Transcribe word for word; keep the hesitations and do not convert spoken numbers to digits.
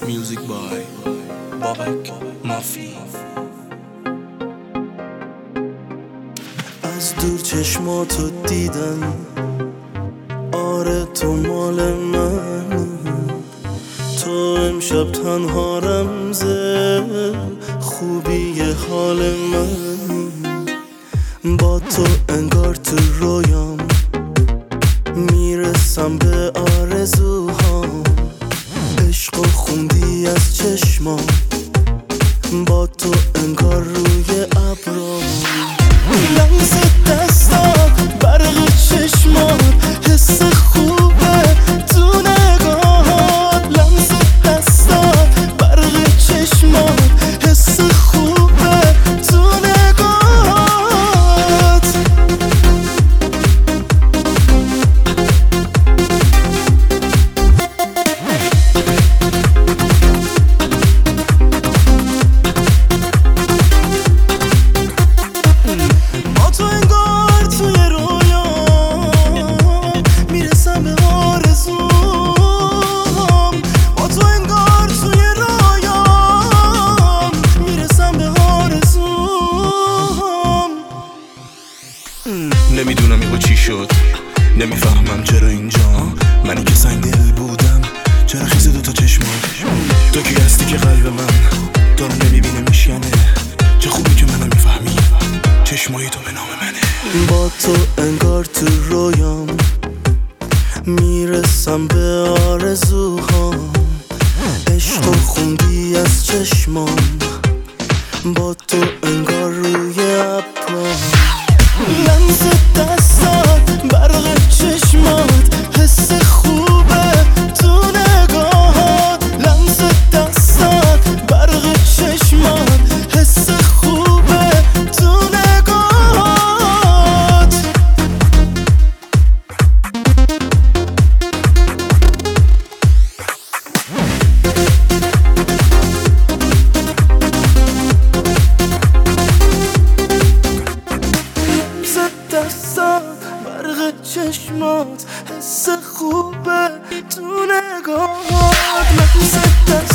Music by بابک مافی. از دور چشماتو دیدم، آره تو مال من، تو امشب تنها رمزه خوبی حال من. با تو انگار تو رویام میرسم به آرزوهام، عشق و خوندی از چشمام، با تو انگار روی ابرام. لمس دستات، برق چشمات، حس خوبه تو نگاهات. لمس دستات، برق چشمات، حس خوبه تو نگاهات. با تو انگار توی رویام میرسم به آرزوام. با تو انگار توی رویام میرسم به آرزوام. نمیدونم یهو چی شد، نمیفهمم چرا اینجا. منی که سنگ دل بودم، چرا خیز دوتا چشمات. تو کی هستی که قلب من تو رو نمیبینه میشکنه. چه خوبی که منو میفهمی، چشمای تو به نام منه. با تو انگار تو رویام میرسم به آرزوهام، عشق و خوندی از چشمام، با تو انگار روی ابرام. لمس دستات، برق چشمات، حس خوبه تو نگاهات. لمس دستات، برق چشمات، حس خوبه تو نگاهات. دستات، برق چشمات، حس خوبه تو نگاهات. لمس